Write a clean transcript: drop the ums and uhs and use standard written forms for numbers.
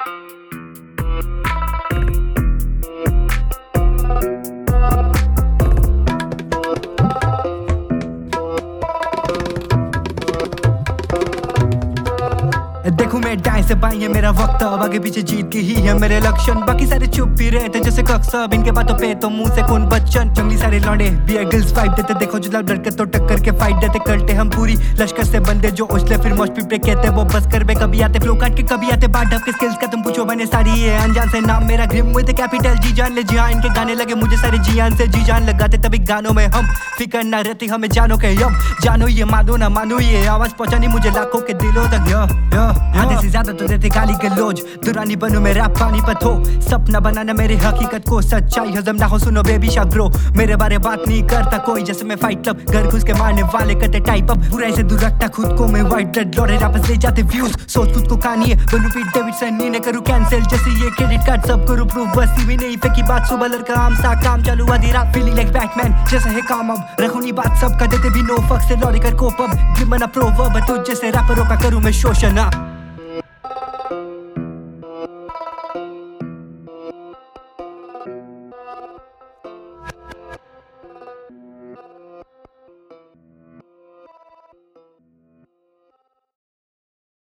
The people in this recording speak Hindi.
देखूं मैं दाएं से बाएं, ये मेरा वक्त अब आगे पीछे जीत की ही है मेरे लक्षण। बाकी सारे चुप भी रहते जैसे कक्सब, इनके बातों पे तो मुंह से कौन बच्चन। जंगली सारे लौंडे बियर गर्ल्स वाइब देते, देखो जो लड़के तो टक्कर के फाइट देते। करते हम पूरी लश्कर से बंदे जो ओछले फिर मौज पे कहते वो बस कर बे। कभी आते फ्लो काट के कभी आते बात ढप के, स्किल्स का तुम पूछो मैंने सारी ये अनजान से। नाम मेरा ग्रिम विद कैपिटल जी, जान ले जी हाँ। इनके गाने लगे मुझे सारे जियान से, जी जान लगाते तभी गानों में हम। फिकर ना रहती हमें जानो के यम, जानो ये मानो ना मानो, ये आवाज पहुंचानी मुझे लाखों के दिलों तक। आधे से ज्यादा तो देते गाली गलौज, दुरानी बनूं मैं रैप पानीपत हो। सपना बनाना मेरे हकीकत को सच्चाई हजम ना हो, सुनो बेबी शाह ब्रो। मेरे बारे बात नहीं करता कोई, जैसे मैं फाइट क्लब घर घुस के मारने वाले करते टाइप अप। बुराई से दूर रखता खुद को मैं, व्हाइट ब्लड लौड़े वापस ले जाते व्यूज। सोच खुद को कहानी है बनूं पीट डेविडसन, नहीं करूं कैंसिल जैसे ये क्रेडिट कार्ड। सब करूं प्रूफ बस भी नहीं फेंकी बात, सुबह लड़का आम सा काम चालू आधी रात। फीलिंग लाइक बैटमैन जैसा है काम, अब रखूं नहीं बात सबका देते भी नो फक से। लॉरी कर कोप अब गिव मना प्रोवर्ब, तुझ जैसे रैपरों का करूं मैं शोषण।